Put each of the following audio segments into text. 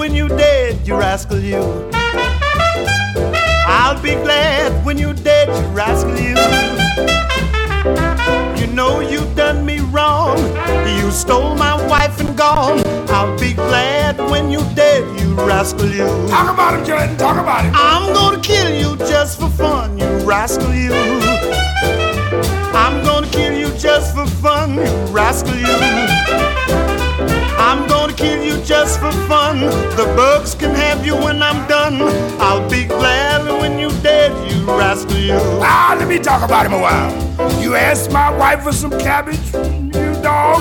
when you're dead, you rascal you. I'll be glad when you're dead, you rascal you. You know you done me wrong. You stole my wife and gone. I'll be glad when you're dead, you rascal you. Talk about him, Jordan, talk about him. I'm gonna kill you just for fun, you rascal you. I'm gonna kill you just for fun, you rascal you. I'm gonna kill you just for fun. The bugs can have you when I'm done. I'll be glad when you're dead, you rascal you. Ah, let me talk about him a while. You asked my wife for some cabbage, you dog.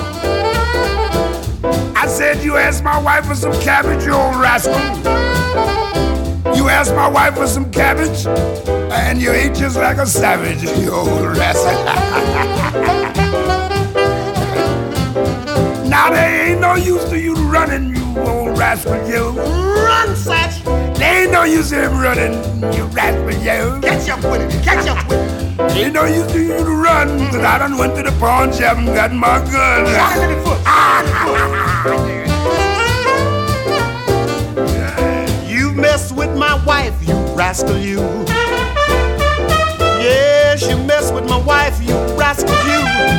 I said you asked my wife for some cabbage, you old rascal. You asked my wife for some cabbage, and you ate just like a savage, you old rascal. Now there ain't no use to you running, you old rascal, you. Run, Satch! There ain't no use to him running, you rascal, you. Catch up with it, catch up with it. Ain't no use to you to run, cause I done went to the pawn shop and got my gun. Shot him in the foot. You mess with my wife, you rascal, you. Yes, you mess with my wife, you rascal, you.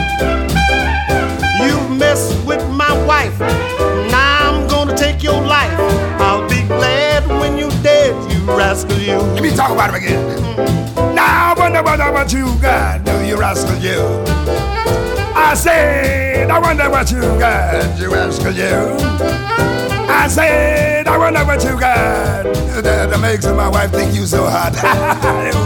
You mess with my wife. Now I'm gonna take your life. I'll be glad when you're dead, you rascal, you. Let me talk about him again. Now I wonder what you got, you rascal, you. I said, I wonder what you got, you rascal, you. I said, I wonder what you got that makes my wife think you so hot.